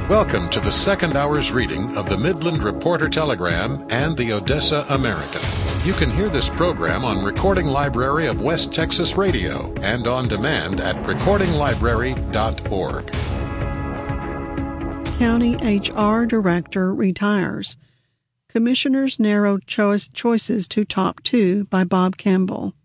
Welcome to the second hour's reading of the Midland Reporter Telegram and the Odessa American. You can hear this program on Recording Library of West Texas Radio and on demand at recordinglibrary.org. County HR Director retires. Commissioners narrow choices to top 2 by Bob Campbell.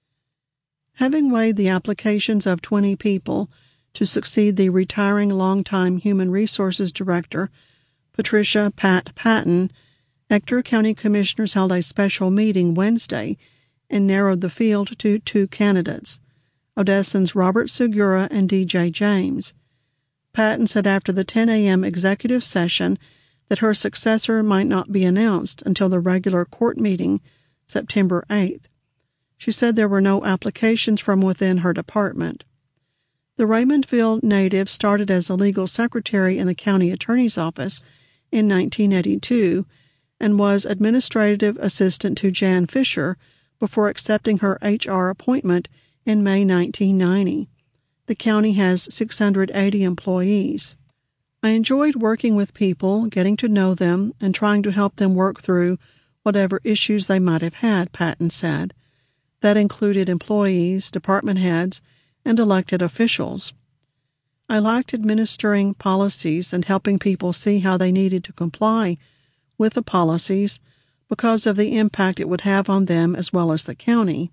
Having weighed the applications of 20 people to succeed the retiring longtime Human Resources Director, Patricia "Pat" Patton, Ector County Commissioners held a special meeting Wednesday and narrowed the field to 2 candidates, Odessans Robert Segura and D.J. James. Patton said after the 10 a.m. executive session that her successor might not be announced until the regular court meeting, September 8th. She said there were no applications from within her department. The Raymondville native started as a legal secretary in the county attorney's office in 1982 and was administrative assistant to Jan Fisher before accepting her HR appointment in May 1990. The county has 680 employees. I enjoyed working with people, getting to know them, and trying to help them work through whatever issues they might have had, Patton said. That included employees, department heads, and elected officials. I liked administering policies and helping people see how they needed to comply with the policies because of the impact it would have on them as well as the county.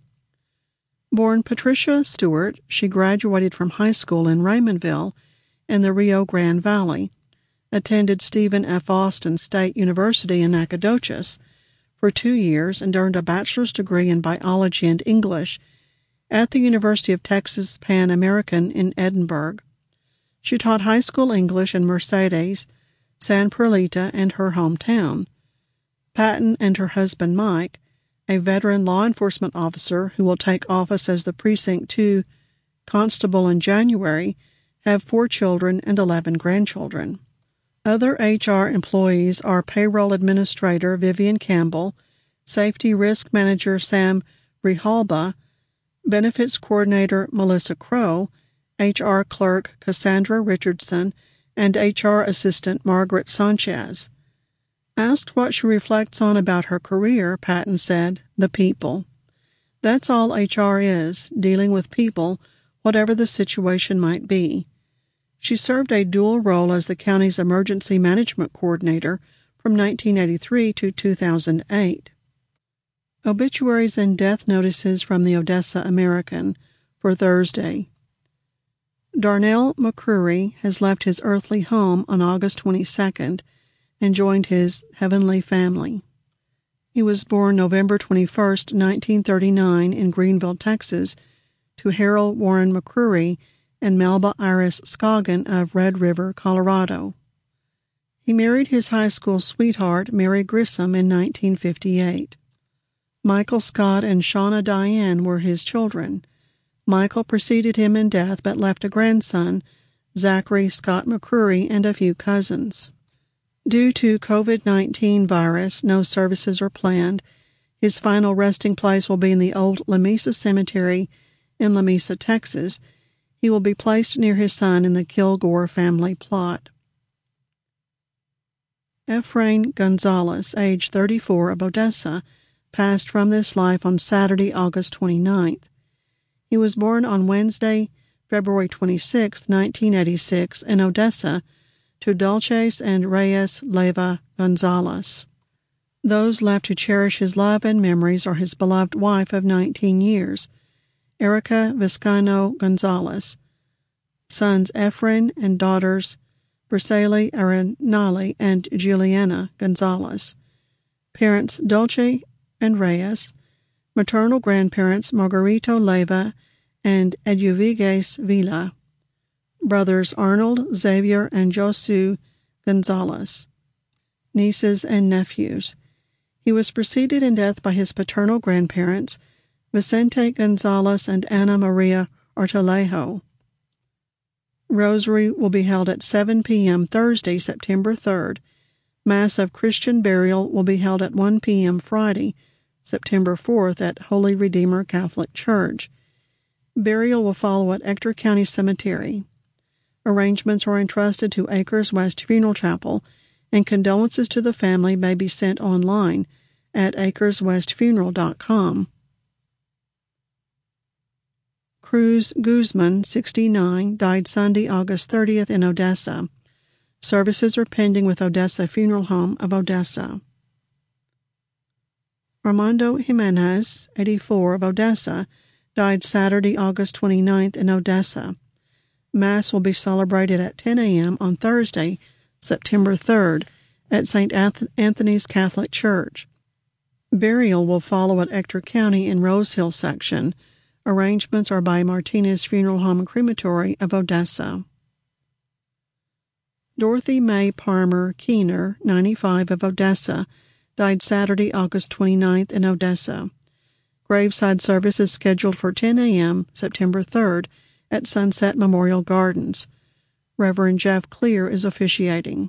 Born Patricia Stewart, she graduated from high school in Raymondville in the Rio Grande Valley, attended Stephen F. Austin State University in Nacogdoches for 2 years and earned a bachelor's degree in biology and English at the University of Texas Pan American in Edinburgh. She taught high school English in Mercedes, San Perlita, and her hometown. Patton and her husband Mike, a veteran law enforcement officer who will take office as the Precinct 2 constable in January, have 4 children and 11 grandchildren. Other HR employees are Payroll Administrator Vivian Campbell, Safety Risk Manager Sam Grijalba, Benefits Coordinator Melissa Crow, HR Clerk Cassandra Richardson, and HR Assistant Margaret Sanchez. Asked what she reflects on about her career, Patton said, "The people. That's all HR is, dealing with people, whatever the situation might be." She served a dual role as the county's Emergency Management Coordinator from 1983 to 2008. Obituaries and death notices from the Odessa American for Thursday. Darnell McCreary has left his earthly home on August 22nd and joined his heavenly family. He was born November 21, 1939 in Greenville, Texas, to Harold Warren McCreary and Melba Iris Scoggin of Red River, Colorado. He married his high school sweetheart, Mary Grissom, in 1958. Michael Scott and Shauna Diane were his children. Michael preceded him in death but left a grandson, Zachary Scott McCreary, and a few cousins. Due to COVID-19 virus, no services are planned. His final resting place will be in the old Lamesa Cemetery in Lamesa, Texas. He will be placed near his son in the Kilgore family plot. Efrain Gonzalez, age 34, of Odessa, passed from this life on Saturday, August 29th. He was born on Wednesday, February 26, 1986, in Odessa, to Dulces and Reyes Leyva Gonzalez. Those left to cherish his love and memories are his beloved wife of 19 years, Erica Vizcaino Gonzalez, sons Efrain and daughters Braceli Arenali and Juliana Gonzalez, parents Dulce and Reyes, maternal grandparents Margarito Leyva and Eduvigues Vila, brothers Arnold, Xavier, and Josu Gonzalez, nieces and nephews. He was preceded in death by his paternal grandparents, Vicente Gonzalez and Ana Maria Artalejo. Rosary will be held at 7 p.m. Thursday, September 3rd. Mass of Christian burial will be held at 1 p.m. Friday, September 4th at Holy Redeemer Catholic Church. Burial will follow at Ector County Cemetery. Arrangements are entrusted to Acres West Funeral Chapel, and condolences to the family may be sent online at acreswestfuneral.com. Cruz Guzman, 69, died Sunday, August 30th in Odessa. Services are pending with Odessa Funeral Home of Odessa. Armando Jimenez, 84, of Odessa, died Saturday, August 29th in Odessa. Mass will be celebrated at 10 a.m. on Thursday, September 3rd, at St. Anthony's Catholic Church. Burial will follow at Ector County in Rose Hill section. Arrangements are by Martinez Funeral Home and Crematory of Odessa. Dorothy Mae Parmer Keener, 95, of Odessa, died Saturday, August 29th in Odessa. Graveside service is scheduled for 10 a.m. September 3rd at Sunset Memorial Gardens. Reverend Jeff Clear is officiating.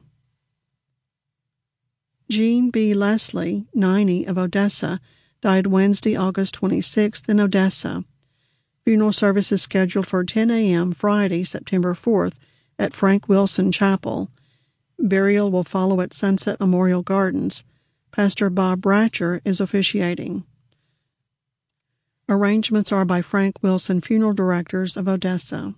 Jean B. Leslie, 90, of Odessa, died Wednesday, August 26th in Odessa. Funeral service is scheduled for 10 a.m. Friday, September 4th at Frank Wilson Chapel. Burial will follow at Sunset Memorial Gardens. Pastor Bob Bratcher is officiating. Arrangements are by Frank Wilson Funeral Directors of Odessa.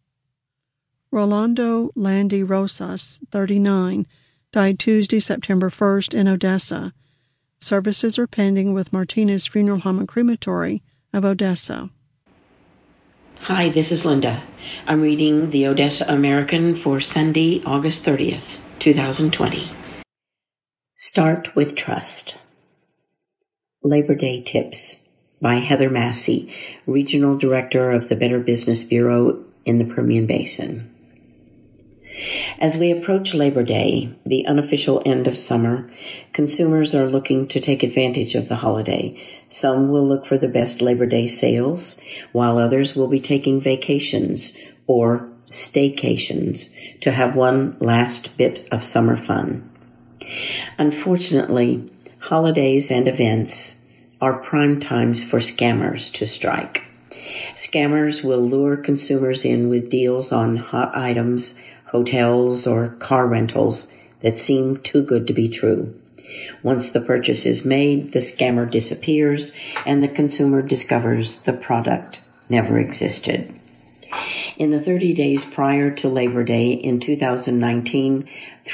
Rolando Landy Rosas, 39, died Tuesday, September 1st in Odessa. Services are pending with Martinez Funeral Home and Crematory of Odessa. Hi, this is Linda. I'm reading the Odessa American for Sunday, August 30th, 2020. Start with Trust. Labor Day Tips by Heather Massey, Regional Director of the Better Business Bureau in the Permian Basin. As we approach Labor Day, the unofficial end of summer, consumers are looking to take advantage of the holiday. Some will look for the best Labor Day sales, while others will be taking vacations or staycations to have one last bit of summer fun. Unfortunately, holidays and events are prime times for scammers to strike. Scammers will lure consumers in with deals on hot items, hotels, or car rentals that seem too good to be true. Once the purchase is made, the scammer disappears and the consumer discovers the product never existed. In the 30 days prior to Labor Day in 2019,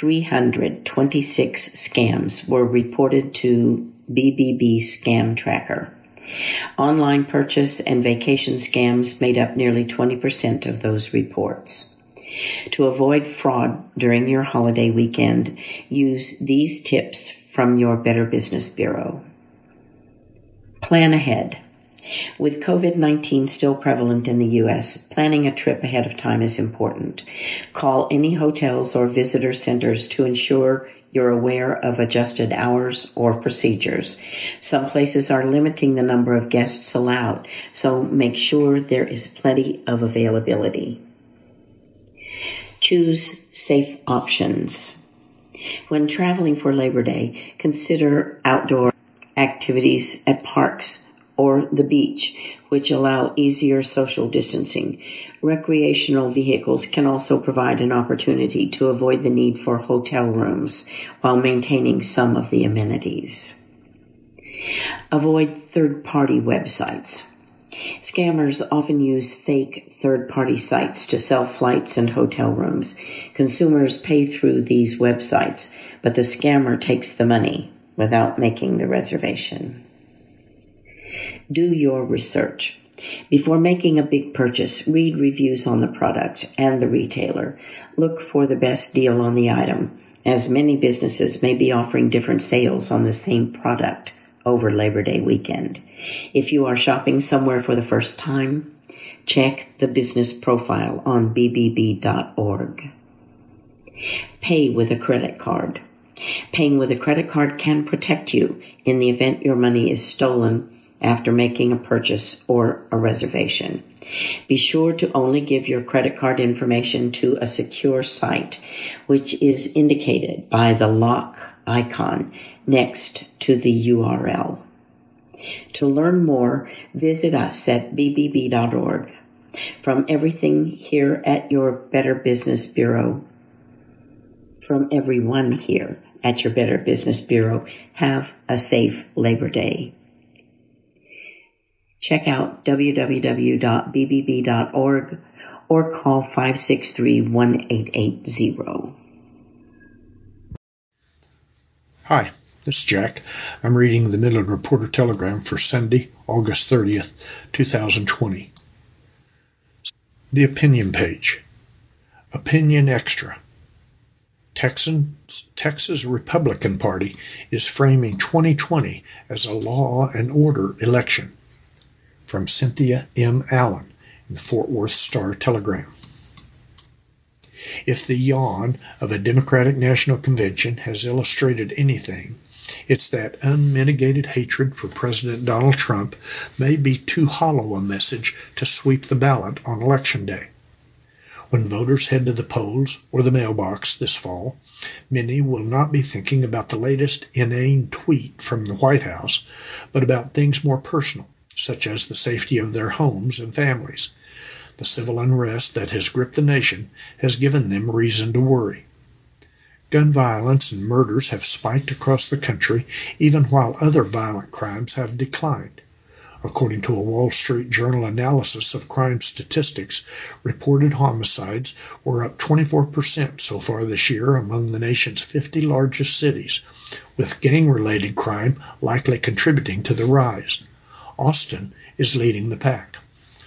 326 scams were reported to BBB Scam Tracker. Online purchase and vacation scams made up nearly 20% of those reports. To avoid fraud during your holiday weekend, use these tips from your Better Business Bureau. Plan ahead. With COVID-19 still prevalent in the U.S., planning a trip ahead of time is important. Call any hotels or visitor centers to ensure you're aware of adjusted hours or procedures. Some places are limiting the number of guests allowed, so make sure there is plenty of availability. Choose safe options. When traveling for Labor Day, consider outdoor activities at parks or the beach, which allow easier social distancing. Recreational vehicles can also provide an opportunity to avoid the need for hotel rooms while maintaining some of the amenities. Avoid third-party websites. Scammers often use fake third-party sites to sell flights and hotel rooms. Consumers pay through these websites, but the scammer takes the money without making the reservation. Do your research. Before making a big purchase, read reviews on the product and the retailer. Look for the best deal on the item, as many businesses may be offering different sales on the same product over Labor Day weekend. If you are shopping somewhere for the first time, check the business profile on bbb.org. Pay with a credit card. Paying with a credit card can protect you in the event your money is stolen after making a purchase or a reservation. Be sure to only give your credit card information to a secure site, which is indicated by the lock icon next to the URL. To learn more, visit us at bbb.org. From everything here at your Better Business Bureau, from everyone here at your Better Business Bureau, have a safe Labor Day. Check out www.bbb.org or call 563-1880. Hi, this is Jack. I'm reading the Midland Reporter Telegram for Sunday, August 30th, 2020. The opinion page. Opinion extra. Texas Republican Party is framing 2020 as a law and order election. From Cynthia M. Allen in the Fort Worth Star-Telegram. If the yawn of a Democratic National Convention has illustrated anything, it's that unmitigated hatred for President Donald Trump may be too hollow a message to sweep the ballot on Election Day. When voters head to the polls or the mailbox this fall, many will not be thinking about the latest inane tweet from the White House, but about things more personal, such as the safety of their homes and families. The civil unrest that has gripped the nation has given them reason to worry. Gun violence and murders have spiked across the country, even while other violent crimes have declined. According to a Wall Street Journal analysis of crime statistics, reported homicides were up 24% so far this year among the nation's 50 largest cities, with gang-related crime likely contributing to the rise. Austin is leading the pack.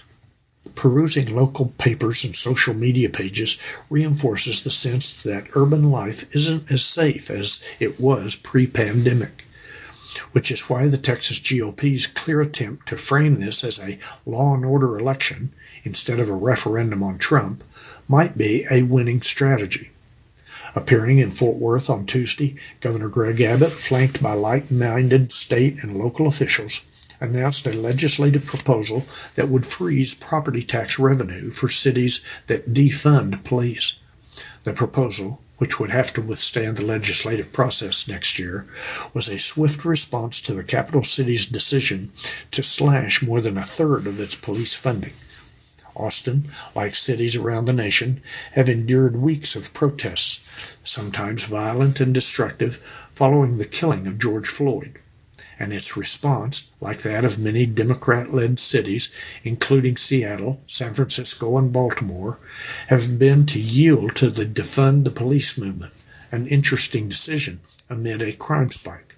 Perusing local papers and social media pages reinforces the sense that urban life isn't as safe as it was pre-pandemic, which is why the Texas GOP's clear attempt to frame this as a law and order election instead of a referendum on Trump might be a winning strategy. Appearing in Fort Worth on Tuesday, Governor Greg Abbott, flanked by like-minded state and local officials, announced a legislative proposal that would freeze property tax revenue for cities that defund police. The proposal, which would have to withstand the legislative process next year, was a swift response to the capital city's decision to slash more than a third of its police funding. Austin, like cities around the nation, have endured weeks of protests, sometimes violent and destructive, following the killing of George Floyd. And its response, like that of many Democrat-led cities, including Seattle, San Francisco, and Baltimore, have been to yield to the defund the police movement, an interesting decision amid a crime spike.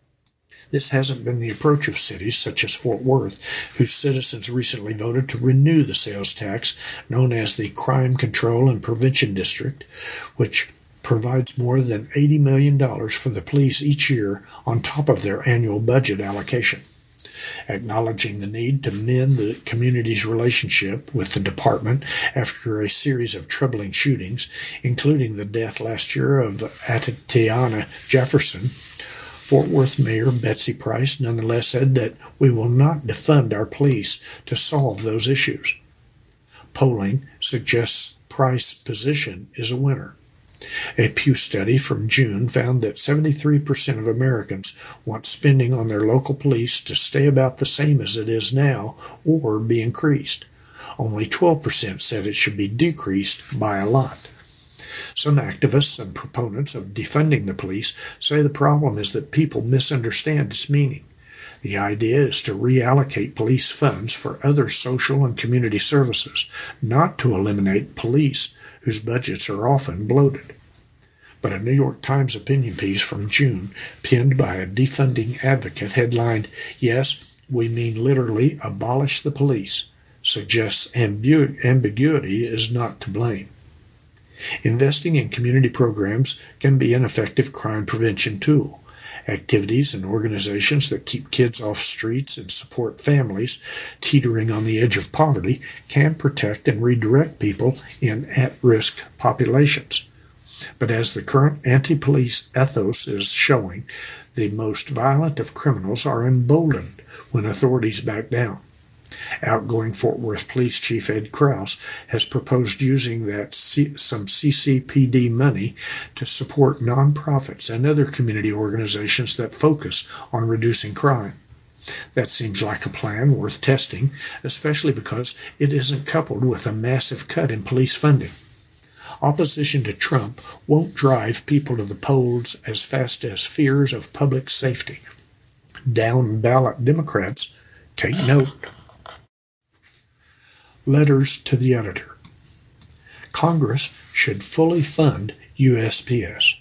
This hasn't been the approach of cities such as Fort Worth, whose citizens recently voted to renew the sales tax known as the Crime Control and Prevention District, which provides more than $80 million for the police each year on top of their annual budget allocation. Acknowledging the need to mend the community's relationship with the department after a series of troubling shootings, including the death last year of Atatiana Jefferson, Fort Worth Mayor Betsy Price nonetheless said that we will not defund our police to solve those issues. Polling suggests Price's position is a winner. A Pew study from June found that 73% of Americans want spending on their local police to stay about the same as it is now or be increased. Only 12% said it should be decreased by a lot. Some activists and proponents of defunding the police say the problem is that people misunderstand its meaning. The idea is to reallocate police funds for other social and community services, not to eliminate police, whose budgets are often bloated. But a New York Times opinion piece from June, penned by a defunding advocate, headlined, "Yes, we mean literally abolish the police," suggests ambiguity is not to blame. Investing in community programs can be an effective crime prevention tool. Activities and organizations that keep kids off streets and support families teetering on the edge of poverty can protect and redirect people in at-risk populations. But as the current anti-police ethos is showing, the most violent of criminals are emboldened when authorities back down. Outgoing Fort Worth Police Chief Ed Krause has proposed using some CCPD money to support nonprofits and other community organizations that focus on reducing crime. That seems like a plan worth testing, especially because it isn't coupled with a massive cut in police funding. Opposition to Trump won't drive people to the polls as fast as fears of public safety. Down-ballot Democrats take note. Letters to the editor. Congress should fully fund USPS.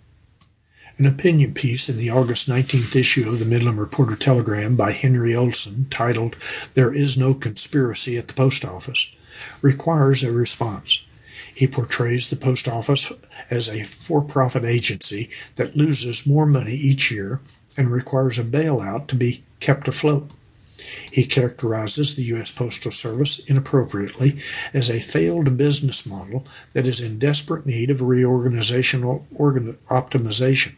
An opinion piece in the August 19th issue of the Midland Reporter-Telegram by Henry Olson, titled "There is no conspiracy at the Post Office," requires a response. He portrays the post office as a for-profit agency that loses more money each year and requires a bailout to be kept afloat. He characterizes the U.S. Postal Service inappropriately as a failed business model that is in desperate need of reorganizational optimization.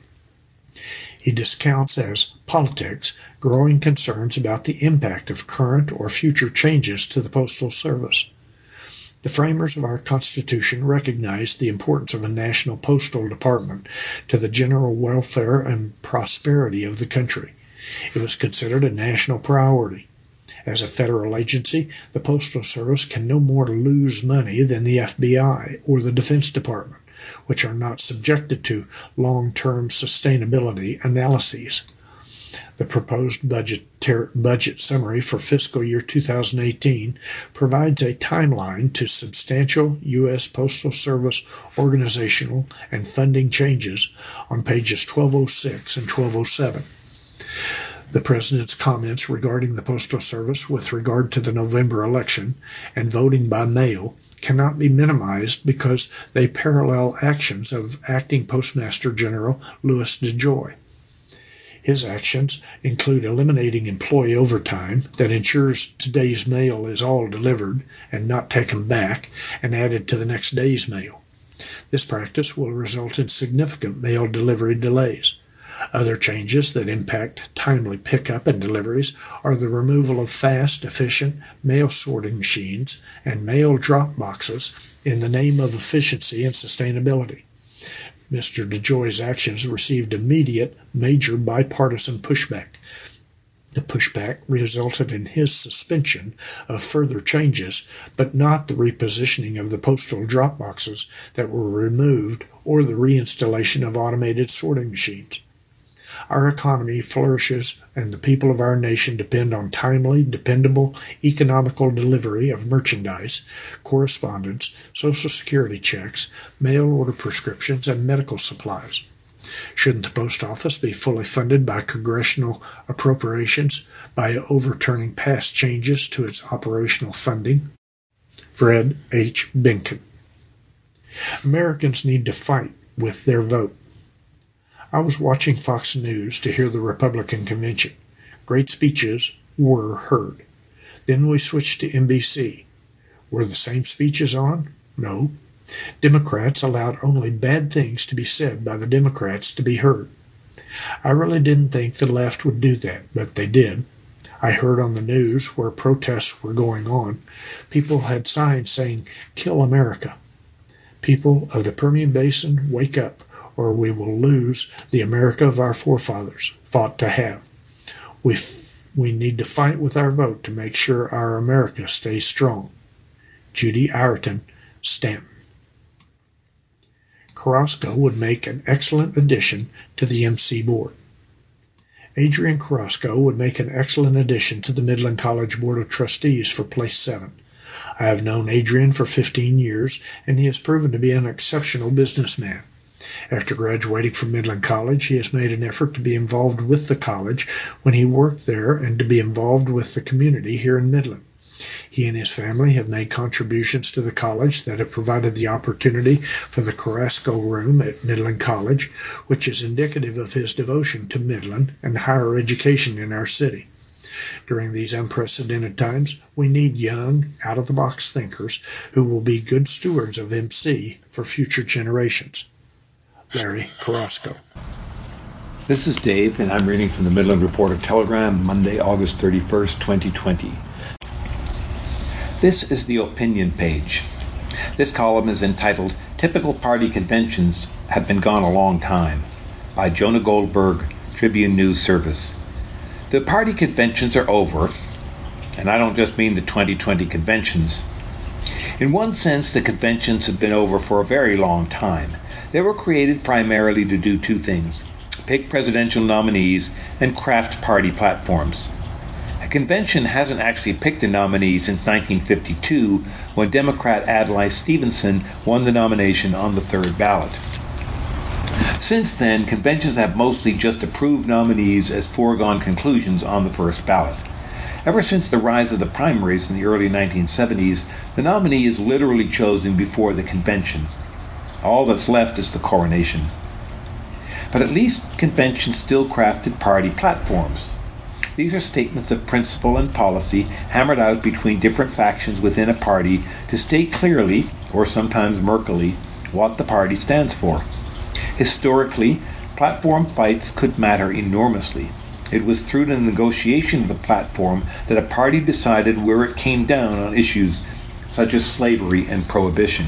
He discounts as politics growing concerns about the impact of current or future changes to the Postal Service. The framers of our Constitution recognized the importance of a national postal department to the general welfare and prosperity of the country. It was considered a national priority. As a federal agency, the Postal Service can no more lose money than the FBI or the Defense Department, which are not subjected to long-term sustainability analyses. The proposed budget summary for fiscal year 2018 provides a timeline to substantial U.S. Postal Service organizational and funding changes on pages 1206 and 1207. The President's comments regarding the Postal Service with regard to the November election and voting by mail cannot be minimized because they parallel actions of Acting Postmaster General Louis DeJoy. His actions include eliminating employee overtime that ensures today's mail is all delivered and not taken back and added to the next day's mail. This practice will result in significant mail delivery delays. Other changes that impact timely pickup and deliveries are the removal of fast, efficient mail sorting machines and mail drop boxes in the name of efficiency and sustainability. Mr. DeJoy's actions received immediate, major bipartisan pushback. The pushback resulted in his suspension of further changes, but not the repositioning of the postal drop boxes that were removed or the reinstallation of automated sorting machines. Our economy flourishes and the people of our nation depend on timely, dependable, economical delivery of merchandise, correspondence, Social Security checks, mail order prescriptions, and medical supplies. Shouldn't the post office be fully funded by congressional appropriations by overturning past changes to its operational funding? Fred H. Benken. Americans need to fight with their vote. I was watching Fox News to hear the Republican convention. Great speeches were heard. Then we switched to NBC. Were the same speeches on? No. Democrats allowed only bad things to be said by the Democrats to be heard. I really didn't think the left would do that, but they did. I heard on the news where protests were going on, people had signs saying, "Kill America." People of the Permian Basin, wake up, or we will lose the America of our forefathers fought to have. We need to fight with our vote to make sure our America stays strong. Judy Ireton, Stanton. Carrasco would make an excellent addition to the MC board. Adrian Carrasco would make an excellent addition to the Midland College Board of Trustees for Place 7. I have known Adrian for 15 years, and he has proven to be an exceptional businessman. After graduating from Midland College, he has made an effort to be involved with the college when he worked there and to be involved with the community here in Midland. He and his family have made contributions to the college that have provided the opportunity for the Carrasco Room at Midland College, which is indicative of his devotion to Midland and higher education in our city. During these unprecedented times, we need young, out-of-the-box thinkers who will be good stewards of MC for future generations. Larry Carrasco. This is Dave, and I'm reading from the Midland Reporter-Telegram, Monday, August 31st, 2020. This is the opinion page. This column is entitled, "Typical Party Conventions Have Been Gone a Long Time," by Jonah Goldberg, Tribune News Service. The party conventions are over, and I don't just mean the 2020 conventions. In one sense, the conventions have been over for a very long time. They were created primarily to do two things: pick presidential nominees and craft party platforms. A convention hasn't actually picked a nominee since 1952, when Democrat Adlai Stevenson won the nomination on the third ballot. Since then, conventions have mostly just approved nominees as foregone conclusions on the first ballot. Ever since the rise of the primaries in the early 1970s, the nominee is literally chosen before the convention. All that's left is the coronation. But at least conventions still crafted party platforms. These are statements of principle and policy hammered out between different factions within a party to state clearly, or sometimes murkily, what the party stands for. Historically, platform fights could matter enormously. It was through the negotiation of the platform that a party decided where it came down on issues such as slavery and prohibition.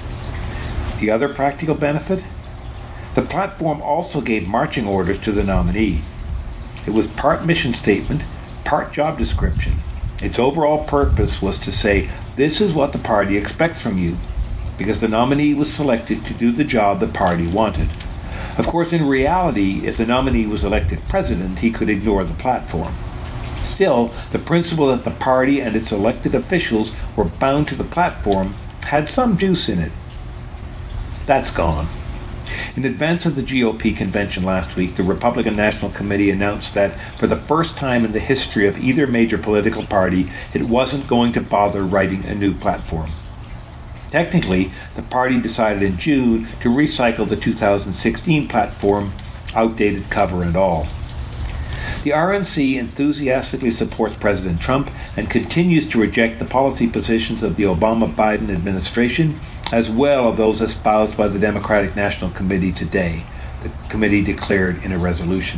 The other practical benefit? The platform also gave marching orders to the nominee. It was part mission statement, part job description. Its overall purpose was to say, this is what the party expects from you, because the nominee was selected to do the job the party wanted. Of course, in reality, if the nominee was elected president, he could ignore the platform. Still, the principle that the party and its elected officials were bound to the platform had some juice in it. That's gone. In advance of the GOP convention last week, the Republican National Committee announced that for the first time in the history of either major political party, it wasn't going to bother writing a new platform. Technically, the party decided in June to recycle the 2016 platform, outdated cover and all. The RNC enthusiastically supports President Trump and continues to reject the policy positions of the Obama-Biden administration, as well as those espoused by the Democratic National Committee today, the committee declared in a resolution.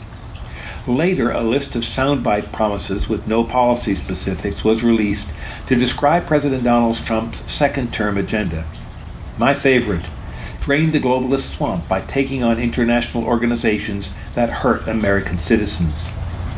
Later, a list of soundbite promises with no policy specifics was released to describe President Donald Trump's second-term agenda. My favorite: drain the globalist swamp by taking on international organizations that hurt American citizens.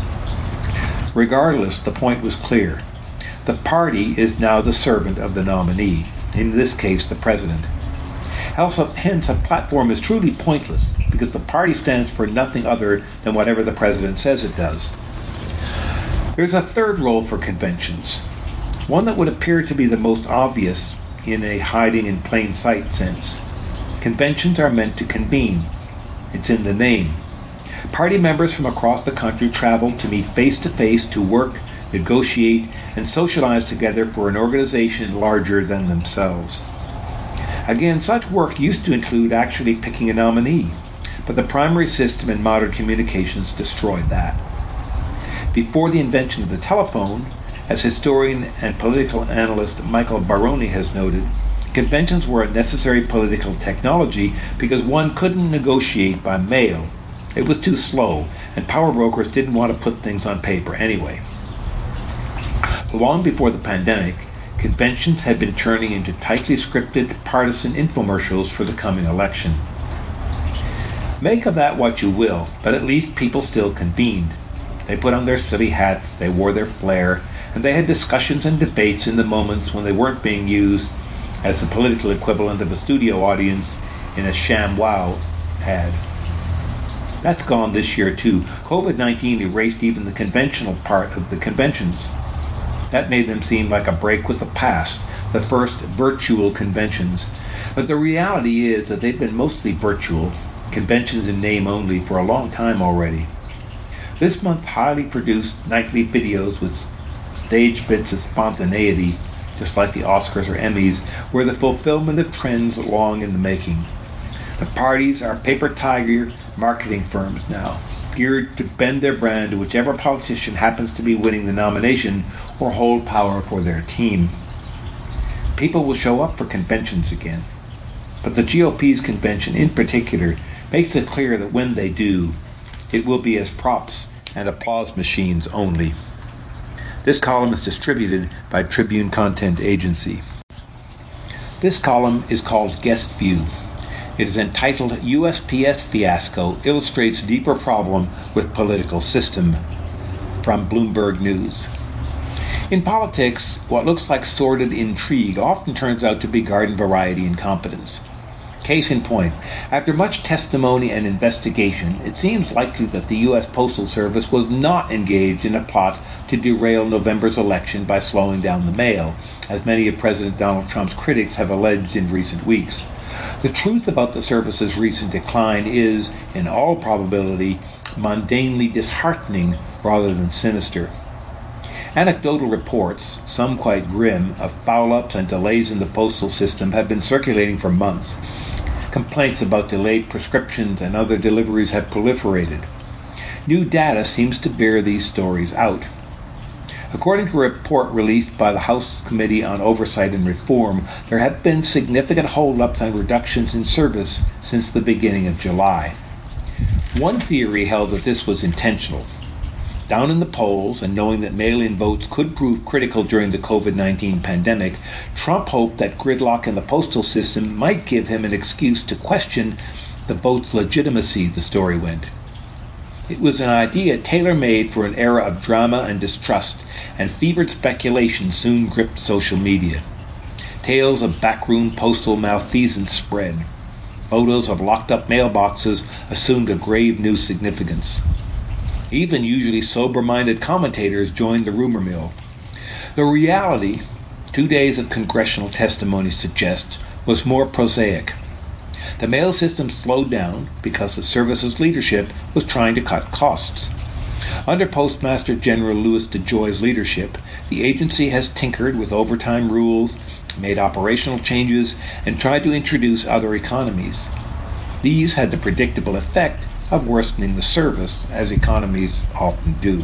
Regardless, the point was clear. The party is now the servant of the nominee, in this case the president. Hence, a platform is truly pointless because the party stands for nothing other than whatever the president says it does. There's a third role for conventions, one that would appear to be the most obvious in a hiding in plain sight sense. Conventions are meant to convene. It's in the name. Party members from across the country travel to meet face-to-face to work, negotiate, and socialize together for an organization larger than themselves. Again, such work used to include actually picking a nominee, but the primary system in modern communications destroyed that. Before the invention of the telephone, as historian and political analyst Michael Baroni has noted, conventions were a necessary political technology because one couldn't negotiate by mail. It was too slow, and power brokers didn't want to put things on paper anyway. Long before the pandemic, conventions had been turning into tightly scripted partisan infomercials for the coming election. Make of that what you will, but at least people still convened. They put on their silly hats, they wore their flair, and they had discussions and debates in the moments when they weren't being used as the political equivalent of a studio audience in a ShamWow ad. That's gone this year too. COVID-19 erased even the conventional part of the conventions. That made them seem like a break with the past, the first virtual conventions. But the reality is that they've been mostly virtual, conventions in name only, for a long time already. This month's highly produced nightly videos with staged bits of spontaneity, just like the Oscars or Emmys, were the fulfillment of trends long in the making. The parties are paper tiger marketing firms now, geared to bend their brand to whichever politician happens to be winning the nomination or hold power for their team. People will show up for conventions again, but the GOP's convention in particular makes it clear that when they do, it will be as props and applause machines only. This column is distributed by Tribune Content Agency. This column is called Guest View. It is entitled USPS Fiasco Illustrates Deeper Problem with Political System. from Bloomberg News. In politics, what looks like sordid intrigue often turns out to be garden variety incompetence. Case in point, after much testimony and investigation, it seems likely that the U.S. Postal Service was not engaged in a plot to derail November's election by slowing down the mail, as many of President Donald Trump's critics have alleged in recent weeks. The truth about the service's recent decline is, in all probability, mundanely disheartening rather than sinister. Anecdotal reports, some quite grim, of foul-ups and delays in the postal system have been circulating for months. Complaints about delayed prescriptions and other deliveries have proliferated. New data seems to bear these stories out. According to a report released by the House Committee on Oversight and Reform, there have been significant hold-ups and reductions in service since the beginning of July. One theory held that this was intentional. Down in the polls, and knowing that mail-in votes could prove critical during the COVID-19 pandemic, Trump hoped that gridlock in the postal system might give him an excuse to question the vote's legitimacy, the story went. It was an idea tailor-made for an era of drama and distrust, and fevered speculation soon gripped social media. Tales of backroom postal malfeasance spread. Photos of locked-up mailboxes assumed a grave new significance. Even usually sober-minded commentators joined the rumor mill. The reality, 2 days of congressional testimony suggest, was more prosaic. The mail system slowed down because the service's leadership was trying to cut costs. Under Postmaster General Louis DeJoy's leadership, the agency has tinkered with overtime rules, made operational changes, and tried to introduce other economies. These had the predictable effect of worsening the service, as economies often do.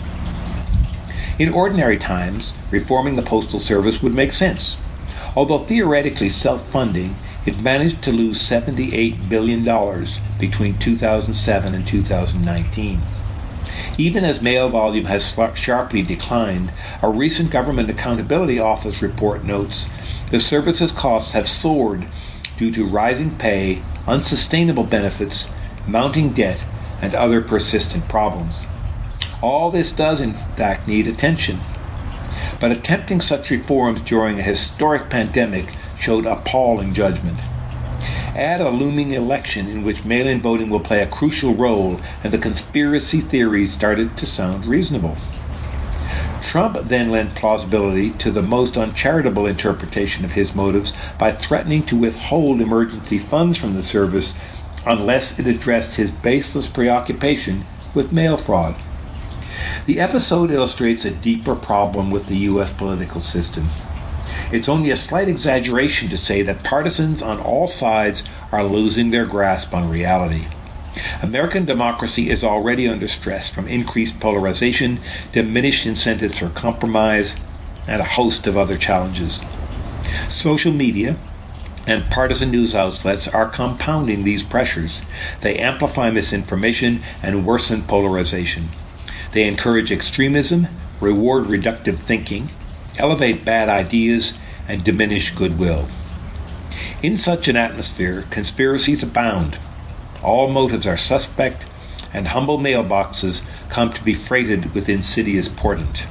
In ordinary times, reforming the Postal Service would make sense. Although theoretically self-funding, it managed to lose $78 billion between 2007 and 2019. Even as mail volume has sharply declined, a recent Government Accountability Office report notes the service's costs have soared due to rising pay, unsustainable benefits, mounting debt, and other persistent problems. All this does, in fact, need attention. But attempting such reforms during a historic pandemic showed appalling judgment. Add a looming election in which mail-in voting will play a crucial role, and the conspiracy theories started to sound reasonable. Trump then lent plausibility to the most uncharitable interpretation of his motives by threatening to withhold emergency funds from the service unless it addressed his baseless preoccupation with mail fraud. The episode illustrates a deeper problem with the U.S. political system. It's only a slight exaggeration to say that partisans on all sides are losing their grasp on reality. American democracy is already under stress from increased polarization, diminished incentives for compromise, and a host of other challenges. Social media and partisan news outlets are compounding these pressures. They amplify misinformation and worsen polarization. They encourage extremism, reward reductive thinking, elevate bad ideas, and diminish goodwill. In such an atmosphere, conspiracies abound. All motives are suspect, and humble mailboxes come to be freighted with insidious portent.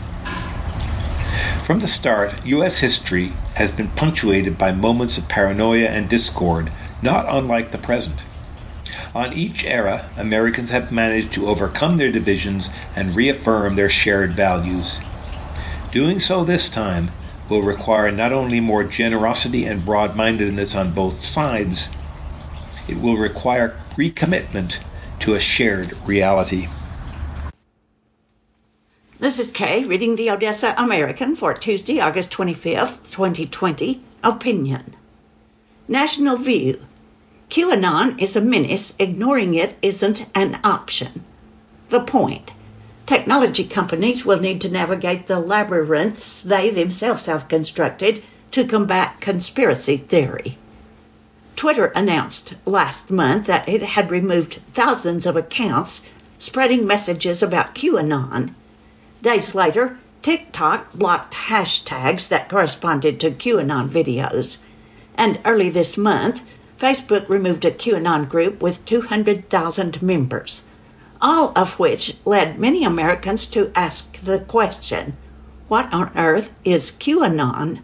From the start, U.S. history has been punctuated by moments of paranoia and discord, not unlike the present. On each era, Americans have managed to overcome their divisions and reaffirm their shared values. Doing so this time will require not only more generosity and broad-mindedness on both sides, it will require recommitment to a shared reality. This is Kay reading the Odessa American for Tuesday, August 25th, 2020. Opinion. National View. QAnon is a menace. Ignoring it isn't an option. The point. Technology companies will need to navigate the labyrinths they themselves have constructed to combat conspiracy theory. Twitter announced last month that it had removed thousands of accounts spreading messages about QAnon. Days later, TikTok blocked hashtags that corresponded to QAnon videos. And early this month, Facebook removed a QAnon group with 200,000 members. all of which led many Americans to ask the question, what on earth is QAnon?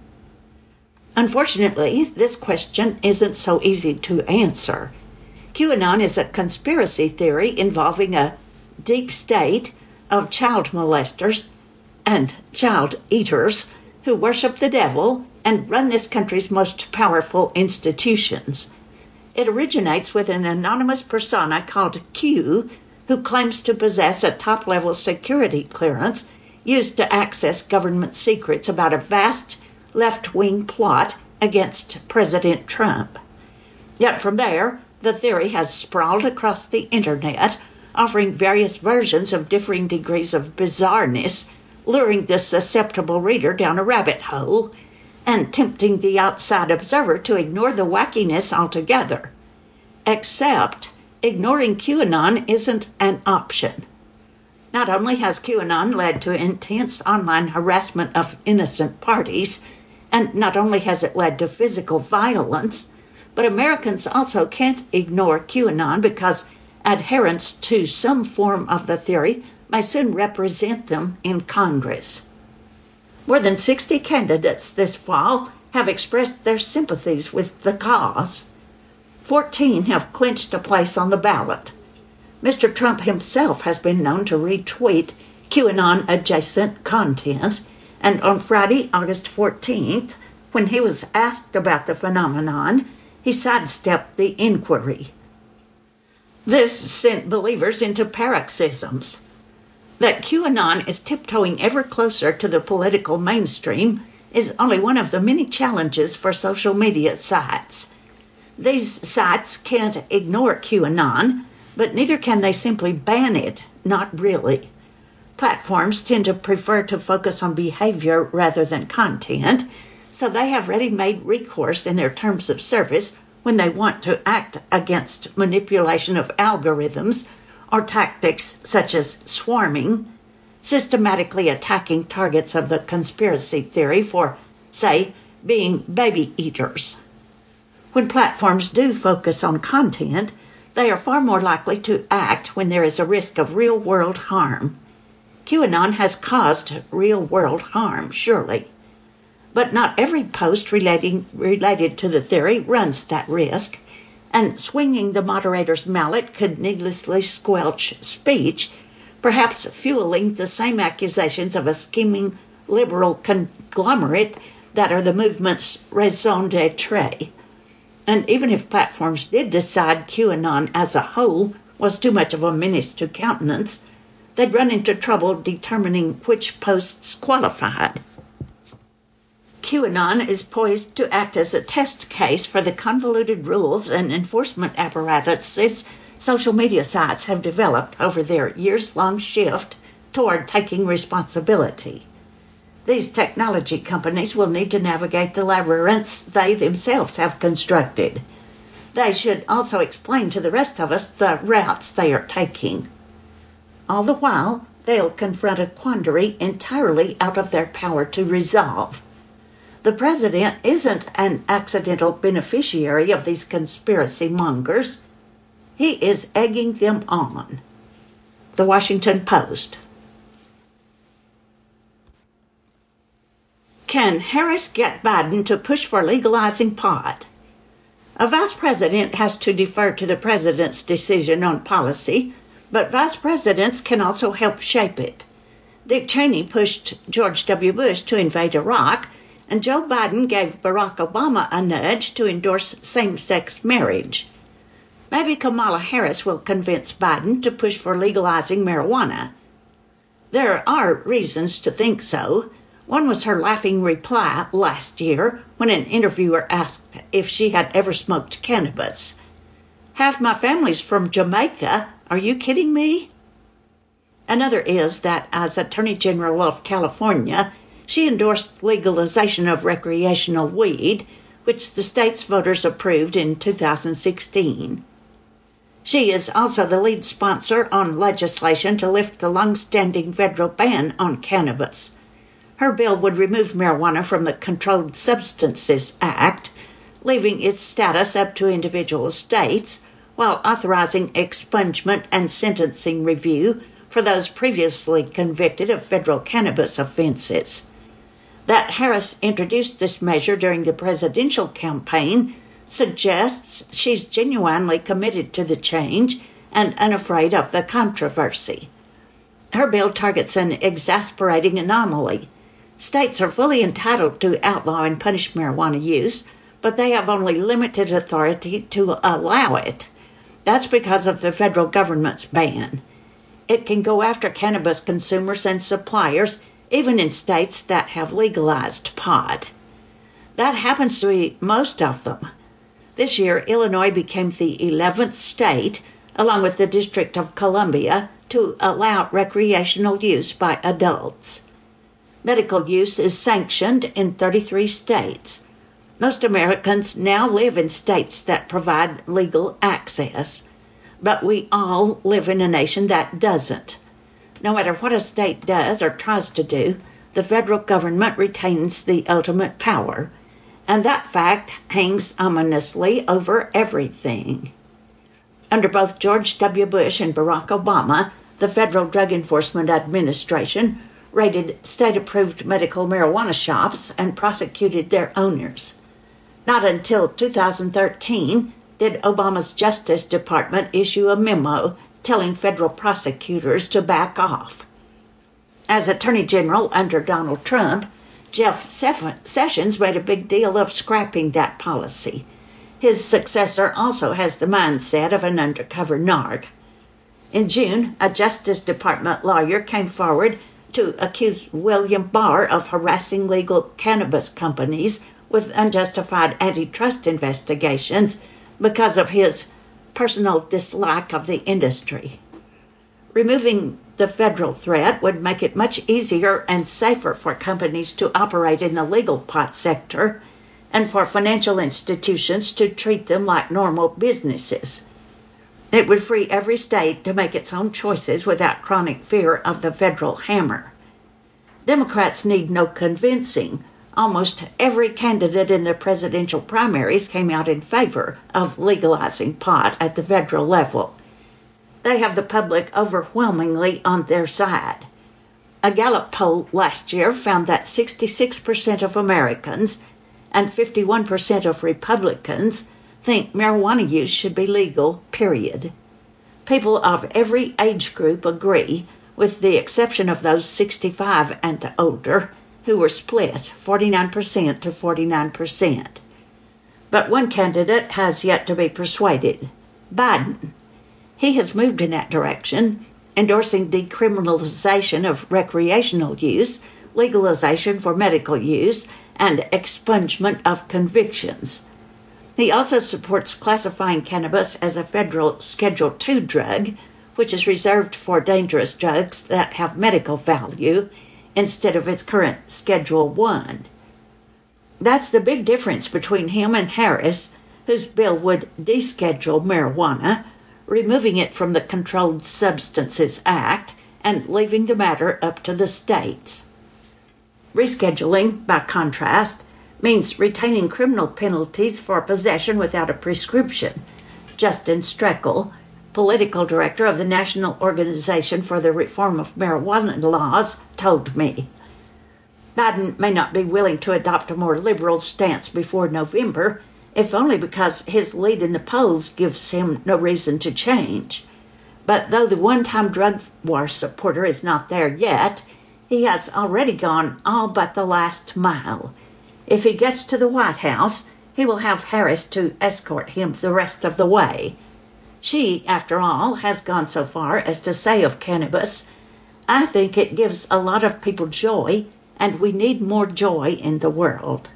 Unfortunately, this question isn't so easy to answer. QAnon is a conspiracy theory involving a deep state of child molesters and child eaters who worship the devil and run this country's most powerful institutions. It originates with an anonymous persona called Q, who claims to possess a top-level security clearance used to access government secrets about a vast left-wing plot against President Trump. Yet from there, the theory has sprawled across the internet, offering various versions of differing degrees of bizarreness, luring the susceptible reader down a rabbit hole, and tempting the outside observer to ignore the wackiness altogether. Except, ignoring QAnon isn't an option. Not only has QAnon led to intense online harassment of innocent parties, and not only has it led to physical violence, but Americans also can't ignore QAnon because adherents to some form of the theory may soon represent them in Congress. More than 60 candidates this fall have expressed their sympathies with the cause. 14 have clinched a place on the ballot. Mr. Trump himself has been known to retweet QAnon-adjacent content, and on Friday, August 14th, when he was asked about the phenomenon, he sidestepped the inquiry. This sent believers into paroxysms. That QAnon is tiptoeing ever closer to the political mainstream is only one of the many challenges for social media sites. These sites can't ignore QAnon, but neither can they simply ban it, not really. Platforms tend to prefer to focus on behavior rather than content, so they have ready-made recourse in their terms of service when they want to act against manipulation of algorithms or tactics such as swarming, systematically attacking targets of the conspiracy theory for, say, being baby eaters. When platforms do focus on content, they are far more likely to act when there is a risk of real-world harm. QAnon has caused real-world harm, surely. But not every post related to the theory runs that risk, and swinging the moderator's mallet could needlessly squelch speech, perhaps fueling the same accusations of a scheming liberal conglomerate that are the movement's raison d'etre. And even if platforms did decide QAnon as a whole was too much of a menace to countenance, they'd run into trouble determining which posts qualified. QAnon is poised to act as a test case for the convoluted rules and enforcement apparatuses social media sites have developed over their years-long shift toward taking responsibility. These technology companies will need to navigate the labyrinths they themselves have constructed. They should also explain to the rest of us the routes they are taking. All the while, they'll confront a quandary entirely out of their power to resolve. The president isn't an accidental beneficiary of these conspiracy mongers. He is egging them on. The Washington Post. Can Harris get Biden to push for legalizing pot? A vice president has to defer to the president's decision on policy, but vice presidents can also help shape it. Dick Cheney pushed George W. Bush to invade Iraq, and Joe Biden gave Barack Obama a nudge to endorse same-sex marriage. Maybe Kamala Harris will convince Biden to push for legalizing marijuana. There are reasons to think so. One was her laughing reply last year when an interviewer asked if she had ever smoked cannabis. "Half my family's from Jamaica. Are you kidding me?" Another is that as Attorney General of California, she endorsed legalization of recreational weed, which the state's voters approved in 2016. She is also the lead sponsor on legislation to lift the long-standing federal ban on cannabis. Her bill would remove marijuana from the Controlled Substances Act, leaving its status up to individual states, while authorizing expungement and sentencing review for those previously convicted of federal cannabis offenses. That Harris introduced this measure during the presidential campaign suggests she's genuinely committed to the change and unafraid of the controversy. Her bill targets an exasperating anomaly. States are fully entitled to outlaw and punish marijuana use, but they have only limited authority to allow it. That's because of the federal government's ban. It can go after cannabis consumers and suppliers, even in states that have legalized pot. That happens to be most of them. This year, Illinois became the 11th state, along with the District of Columbia, to allow recreational use by adults. Medical use is sanctioned in 33 states. Most Americans now live in states that provide legal access, but we all live in a nation that doesn't. No matter what a state does or tries to do, the federal government retains the ultimate power, and that fact hangs ominously over everything. Under both George W. Bush and Barack Obama, the Federal Drug Enforcement Administration raided state-approved medical marijuana shops and prosecuted their owners. Not until 2013 did Obama's Justice Department issue a memo telling federal prosecutors to back off. As Attorney General under Donald Trump, Jeff Sessions made a big deal of scrapping that policy. His successor also has the mindset of an undercover narc. In June, a Justice Department lawyer came forward to accuse William Barr of harassing legal cannabis companies with unjustified antitrust investigations because of his personal dislike of the industry. Removing the federal threat would make it much easier and safer for companies to operate in the legal pot sector and for financial institutions to treat them like normal businesses. It would free every state to make its own choices without chronic fear of the federal hammer. Democrats need no convincing. Almost every candidate in the presidential primaries came out in favor of legalizing pot at the federal level. They have the public overwhelmingly on their side. A Gallup poll last year found that 66% of Americans and 51% of Republicans think marijuana use should be legal, period. People of every age group agree, with the exception of those 65 and older, who were split 49% to 49%. But one candidate has yet to be persuaded: Biden. He has moved in that direction, endorsing decriminalization of recreational use, legalization for medical use, and expungement of convictions. He also supports classifying cannabis as a federal Schedule II drug, which is reserved for dangerous drugs that have medical value, instead of its current Schedule I. That's the big difference between him and Harris, whose bill would deschedule marijuana, removing it from the Controlled Substances Act and leaving the matter up to the states. Rescheduling, by contrast, means retaining criminal penalties for possession without a prescription. Justin Streckel, political director of the National Organization for the Reform of Marijuana Laws, told me. Biden may not be willing to adopt a more liberal stance before November, if only because his lead in the polls gives him no reason to change. But though the one-time drug war supporter is not there yet, he has already gone all but the last mile. If he gets to the White House, he will have Harris to escort him the rest of the way. She, after all, has gone so far as to say of cannabis, "I think it gives a lot of people joy, and we need more joy in the world."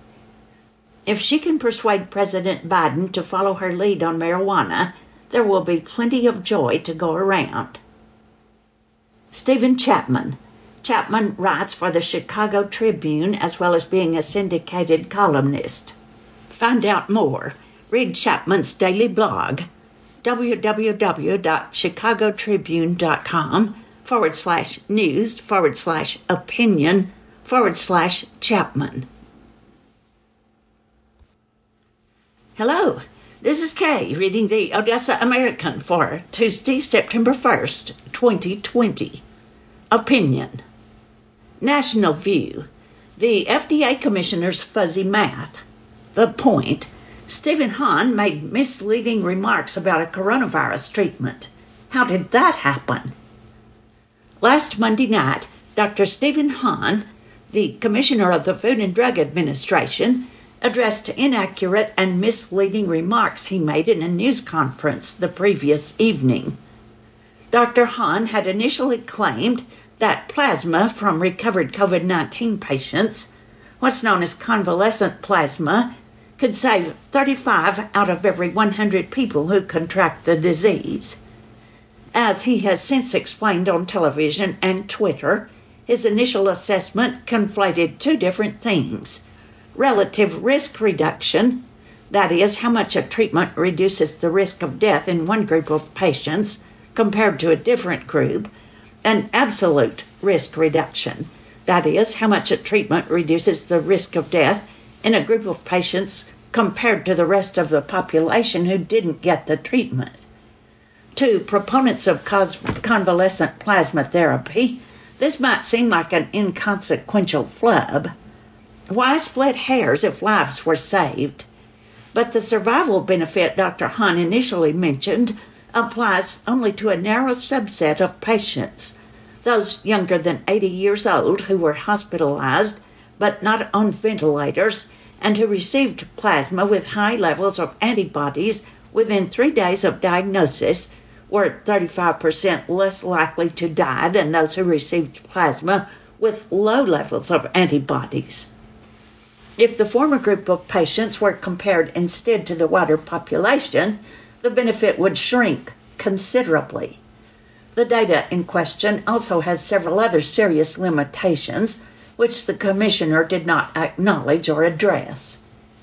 If she can persuade President Biden to follow her lead on marijuana, there will be plenty of joy to go around. Stephen Chapman. Chapman writes for the Chicago Tribune as well as being a syndicated columnist. Find out more. Read Chapman's daily blog, www.chicagotribune.com/news/opinion/Chapman. Hello, This is Kay reading the Odessa American for Tuesday, September 1st, 2020. Opinion. National View. The FDA Commissioner's fuzzy math. The point. Stephen Hahn made misleading remarks about a coronavirus treatment. How did that happen? Last Monday night, Dr. Stephen Hahn, the Commissioner of the Food and Drug Administration, addressed inaccurate and misleading remarks he made in a news conference the previous evening. Dr. Hahn had initially claimed that plasma from recovered COVID-19 patients, what's known as convalescent plasma, could save 35 out of every 100 people who contract the disease. As he has since explained on television and Twitter, his initial assessment conflated two different things: relative risk reduction, that is, how much a treatment reduces the risk of death in one group of patients compared to a different group, and absolute risk reduction, that is, how much a treatment reduces the risk of death in a group of patients compared to the rest of the population who didn't get the treatment. To proponents of convalescent plasma therapy, this might seem like an inconsequential flub. Why split hairs if lives were saved? But the survival benefit Dr. Hahn initially mentioned applies only to a narrow subset of patients, those younger than 80 years old who were hospitalized but not on ventilators and who received plasma with high levels of antibodies within 3 days of diagnosis, were 35% less likely to die than those who received plasma with low levels of antibodies. If the former group of patients were compared instead to the wider population, the benefit would shrink considerably. The data in question also has several other serious limitations, which the Commissioner did not acknowledge or address.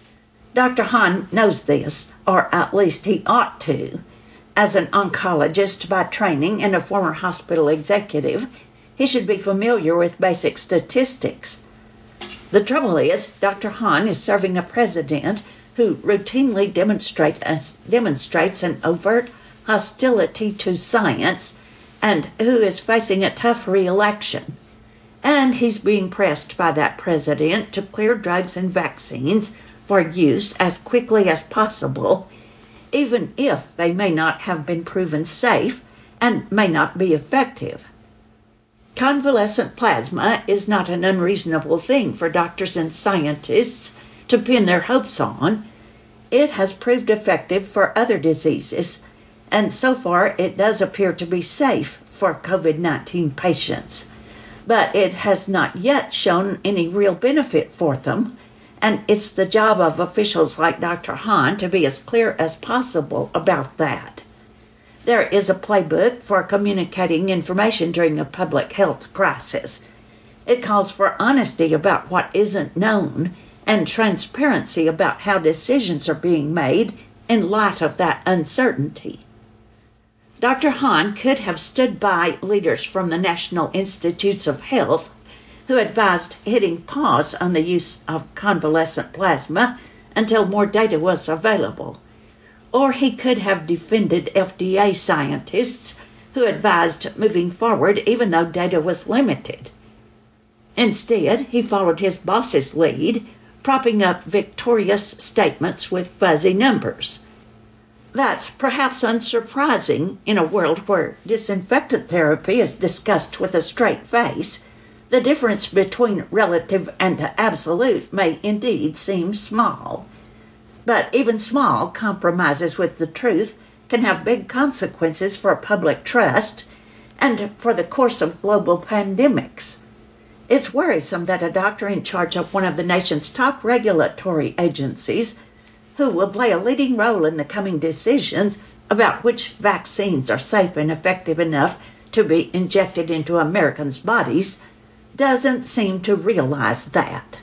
Dr. Hahn knows this, or at least he ought to. As an oncologist by training and a former hospital executive, he should be familiar with basic statistics. The trouble is, Dr. Hahn is serving a president who routinely demonstrates an overt hostility to science and who is facing a tough re-election. And he's being pressed by that president to clear drugs and vaccines for use as quickly as possible, even if they may not have been proven safe and may not be effective. Convalescent plasma is not an unreasonable thing for doctors and scientists to pin their hopes on. It has proved effective for other diseases, and so far it does appear to be safe for COVID-19 patients. But it has not yet shown any real benefit for them, and it's the job of officials like Dr. Hahn to be as clear as possible about that. There is a playbook for communicating information during a public health crisis. It calls for honesty about what isn't known and transparency about how decisions are being made in light of that uncertainty. Dr. Hahn could have stood by leaders from the National Institutes of Health who advised hitting pause on the use of convalescent plasma until more data was available. Or he could have defended FDA scientists who advised moving forward even though data was limited. Instead, he followed his boss's lead, propping up victorious statements with fuzzy numbers. That's perhaps unsurprising in a world where disinfectant therapy is discussed with a straight face. The difference between relative and absolute may indeed seem small. But even small compromises with the truth can have big consequences for public trust and for the course of global pandemics. It's worrisome that a doctor in charge of one of the nation's top regulatory agencies, who will play a leading role in the coming decisions about which vaccines are safe and effective enough to be injected into Americans' bodies, doesn't seem to realize that.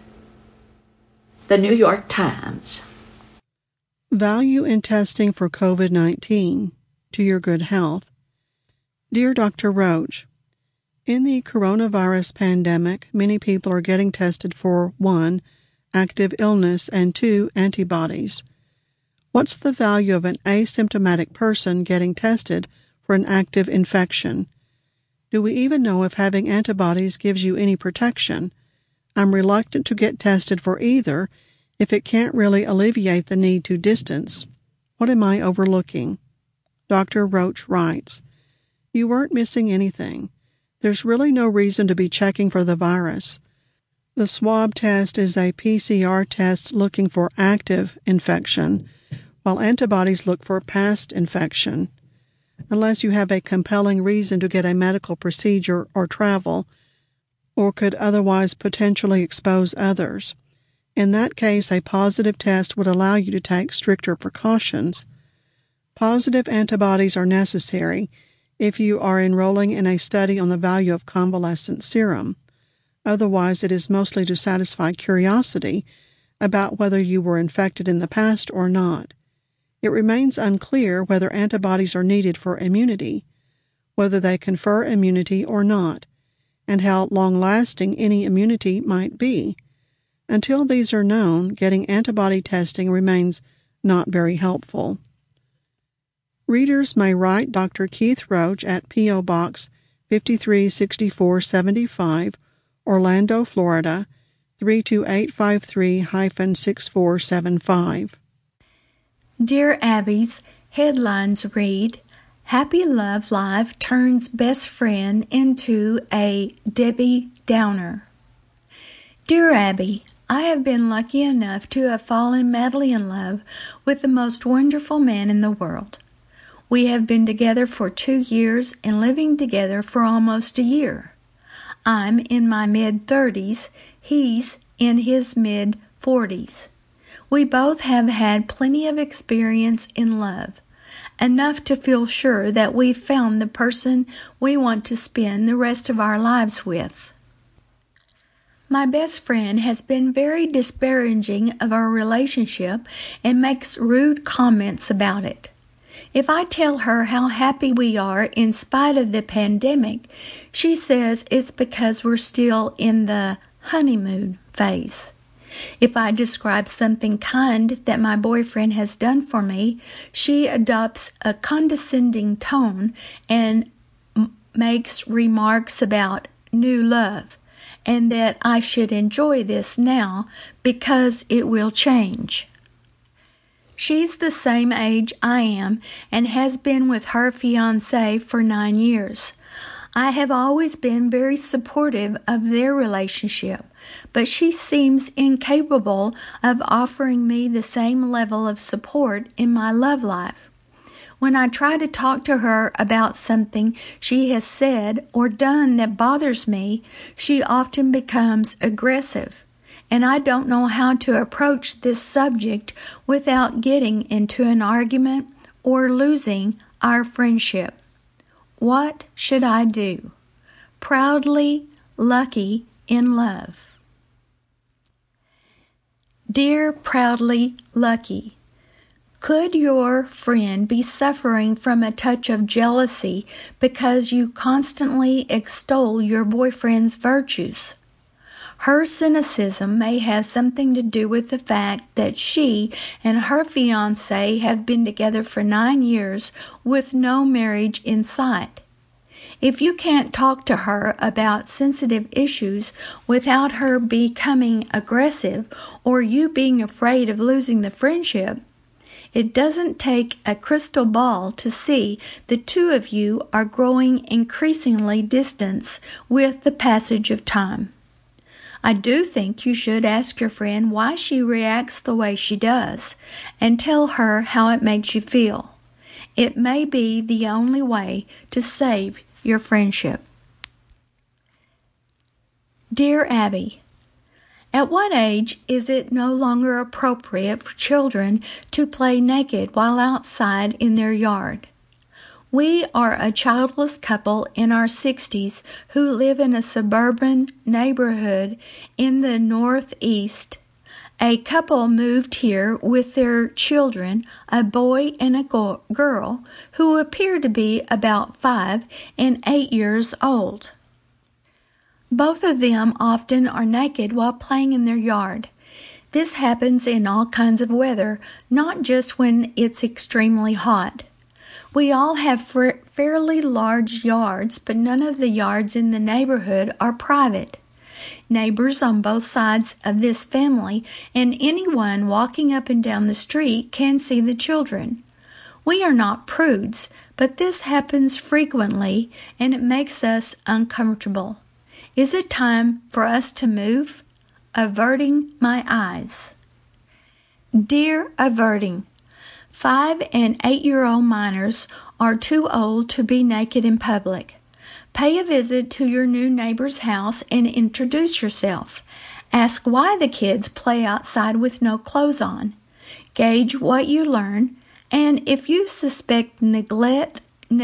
The New York Times. Value in testing for COVID-19 to your good health. Dear Dr. Roach, in the coronavirus pandemic, many people are getting tested for 1, active illness, and 2, antibodies. What's the value of an asymptomatic person getting tested for an active infection? Do we even know if having antibodies gives you any protection? I'm reluctant to get tested for either if it can't really alleviate the need to distance. What am I overlooking? Dr. Roach writes, You weren't missing anything. There's really no reason to be checking for the virus. The swab test is a PCR test looking for active infection, while antibodies look for past infection. Unless you have a compelling reason to get a medical procedure or travel, or could otherwise potentially expose others. In that case, a positive test would allow you to take stricter precautions. Positive antibodies are necessary if you are enrolling in a study on the value of convalescent serum. Otherwise, it is mostly to satisfy curiosity about whether you were infected in the past or not. It remains unclear whether antibodies are needed for immunity, whether they confer immunity or not, and how long-lasting any immunity might be. Until these are known, getting antibody testing remains not very helpful. Readers may write Dr. Keith Roach at P.O. Box 536475, Orlando, Florida, 32853-6475. Dear Abby's headlines read, Happy Love Life turns best friend into a Debbie Downer. Dear Abby, I have been lucky enough to have fallen madly in love with the most wonderful man in the world. We have been together for 2 years and living together for almost a year. I'm in my mid-30s, he's in his mid-40s. We both have had plenty of experience in love, enough to feel sure that we've found the person we want to spend the rest of our lives with. My best friend has been very disparaging of our relationship and makes rude comments about it. If I tell her how happy we are in spite of the pandemic, she says it's because we're still in the honeymoon phase. If I describe something kind that my boyfriend has done for me, she adopts a condescending tone and makes remarks about new love, and that I should enjoy this now because it will change. She's the same age I am and has been with her fiancé for 9 years. I have always been very supportive of their relationship, but she seems incapable of offering me the same level of support in my love life. When I try to talk to her about something she has said or done that bothers me, she often becomes aggressive, and I don't know how to approach this subject without getting into an argument or losing our friendship. What should I do? Proudly lucky in love. Dear Proudly Lucky, could your friend be suffering from a touch of jealousy because you constantly extol your boyfriend's virtues? Her cynicism may have something to do with the fact that she and her fiancé have been together for 9 years with no marriage in sight. If you can't talk to her about sensitive issues without her becoming aggressive or you being afraid of losing the friendship, it doesn't take a crystal ball to see the two of you are growing increasingly distant with the passage of time. I do think you should ask your friend why she reacts the way she does and tell her how it makes you feel. It may be the only way to save your friendship. Dear Abby, at what age is it no longer appropriate for children to play naked while outside in their yard? We are a childless couple in our 60s who live in a suburban neighborhood in the Northeast. A couple moved here with their children, a boy and a girl, who appear to be about 5 and 8 years old. Both of them often are naked while playing in their yard. This happens in all kinds of weather, not just when it's extremely hot. We all have fairly large yards, but none of the yards in the neighborhood are private. Neighbors on both sides of this family and anyone walking up and down the street can see the children. We are not prudes, but this happens frequently and it makes us uncomfortable. Is it time for us to move? Averting my eyes. Dear Averting, 5- and 8-year-old minors are too old to be naked in public. Pay a visit to your new neighbor's house and introduce yourself. Ask why the kids play outside with no clothes on. Gauge what you learn, and if you suspect neglect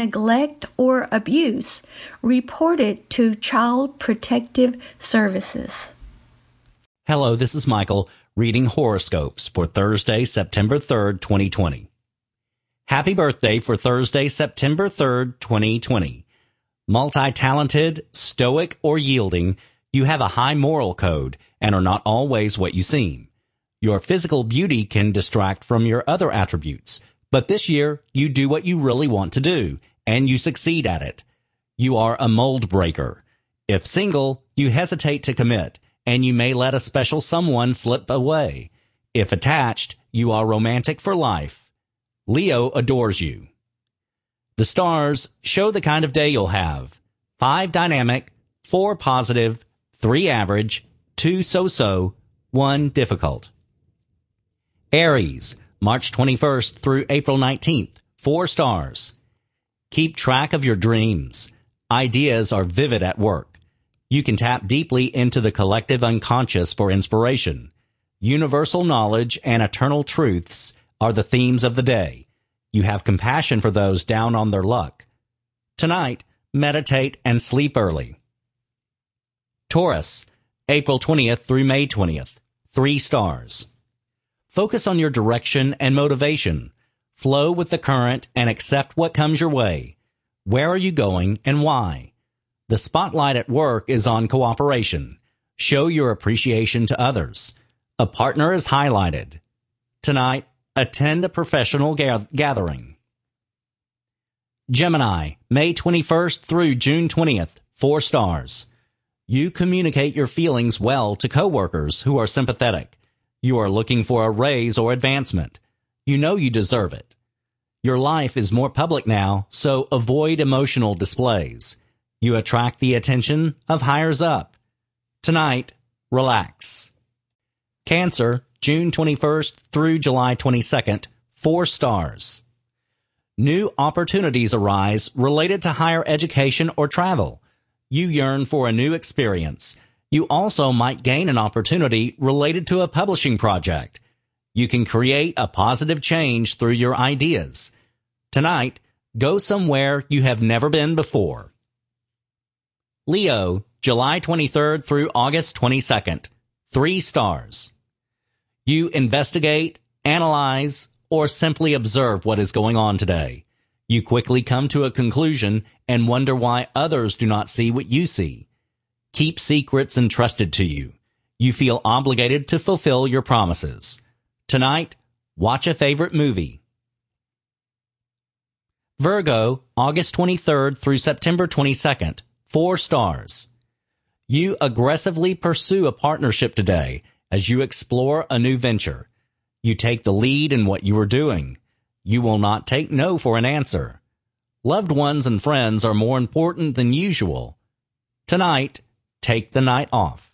or abuse, report it to Child Protective Services. Hello, this is Michael reading horoscopes for Thursday, September 3rd, 2020. Happy birthday for Thursday, September 3rd, 2020. Multi-talented, stoic, or yielding, you have a high moral code and are not always what you seem. Your physical beauty can distract from your other attributes, but this year you do what you really want to do, and you succeed at it. You are a mold breaker. If single, you hesitate to commit, and you may let a special someone slip away. If attached, you are romantic for life. Leo adores you. The stars show the kind of day you'll have. 5 dynamic, 4 positive, 3 average, 2 so-so, 1 difficult. Aries, March 21st through April 19th, 4 stars. Keep track of your dreams. Ideas are vivid at work. You can tap deeply into the collective unconscious for inspiration. Universal knowledge and eternal truths are the themes of the day. You have compassion for those down on their luck. Tonight, meditate and sleep early. Taurus, April 20th through May 20th, 3 stars. Focus on your direction and motivation. Flow with the current and accept what comes your way. Where are you going and why? The spotlight at work is on cooperation. Show your appreciation to others. A partner is highlighted. Tonight, attend a professional gathering. Gemini, May 21st through June 20th, 4 stars. You communicate your feelings well to coworkers who are sympathetic. You are looking for a raise or advancement. You know you deserve it. Your life is more public now, so avoid emotional displays. You attract the attention of higher up. Tonight, relax. Cancer, June 21st through July 22nd, 4 stars. New opportunities arise related to higher education or travel. You yearn for a new experience. You also might gain an opportunity related to a publishing project. You can create a positive change through your ideas. Tonight, go somewhere you have never been before. Leo, July 23rd through August 22nd, 3 stars. You investigate, analyze, or simply observe what is going on today. You quickly come to a conclusion and wonder why others do not see what you see. Keep secrets entrusted to you. You feel obligated to fulfill your promises. Tonight, watch a favorite movie. Virgo, August 23rd through September 22nd, 4 stars. You aggressively pursue a partnership today as you explore a new venture. You take the lead in what you are doing. You will not take no for an answer. Loved ones and friends are more important than usual. Tonight, take the night off.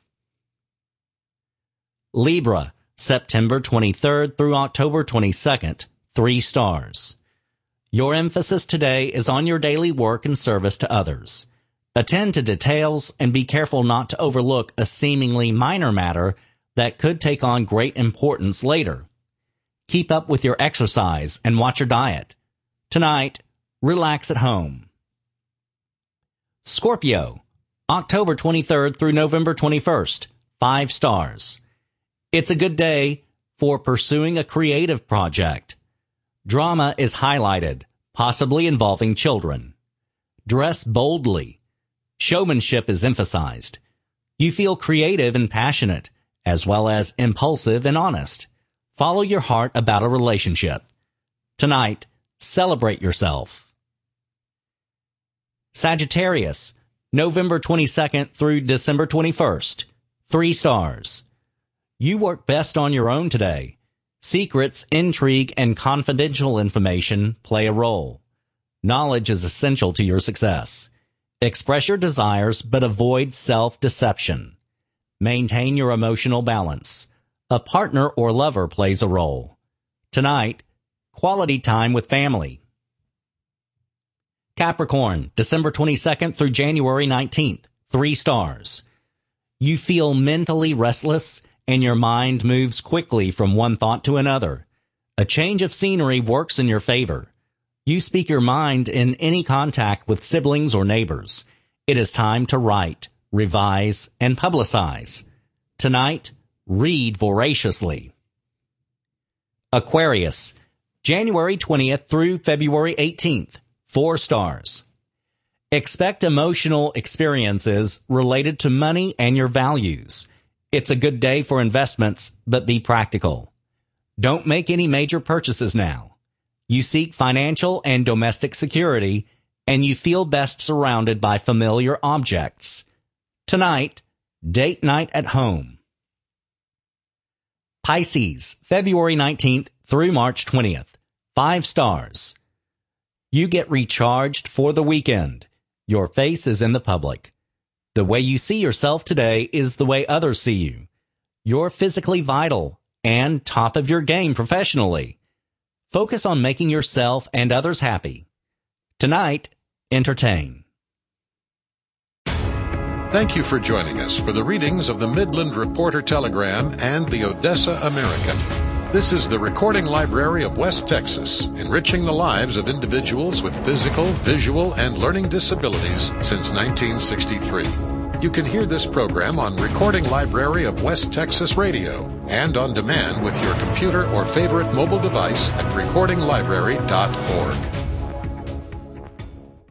Libra, September 23rd through October 22nd, 3 stars. Your emphasis today is on your daily work and service to others. Attend to details and be careful not to overlook a seemingly minor matter that could take on great importance later. Keep up with your exercise and watch your diet. Tonight, relax at home. Scorpio, October 23rd through November 21st, 5 stars. It's a good day for pursuing a creative project. Drama is highlighted, possibly involving children. Dress boldly. Showmanship is emphasized. You feel creative and passionate, as well as impulsive and honest. Follow your heart about a relationship. Tonight, celebrate yourself. Sagittarius, November 22nd through December 21st. 3 stars. You work best on your own today. Secrets, intrigue, and confidential information play a role. Knowledge is essential to your success. Express your desires, but avoid self-deception. Maintain your emotional balance. A partner or lover plays a role. Tonight, quality time with family. Capricorn, December 22nd through January 19th. 3 stars. You feel mentally restless, and your mind moves quickly from one thought to another. A change of scenery works in your favor. You speak your mind in any contact with siblings or neighbors. It is time to write, revise, and publicize. Tonight, read voraciously. Aquarius, January 20th through February 18th. 4 stars. Expect emotional experiences related to money and your values. It's a good day for investments, but be practical. Don't make any major purchases now. You seek financial and domestic security, and you feel best surrounded by familiar objects. Tonight, date night at home. Pisces, February 19th through March 20th. 5 stars. You get recharged for the weekend. Your face is in the public. The way you see yourself today is the way others see you. You're physically vital and top of your game professionally. Focus on making yourself and others happy. Tonight, entertain. Thank you for joining us for the readings of the Midland Reporter Telegram and the Odessa American. This is the Recording Library of West Texas, enriching the lives of individuals with physical, visual, and learning disabilities since 1963. You can hear this program on Recording Library of West Texas Radio and on demand with your computer or favorite mobile device at recordinglibrary.org.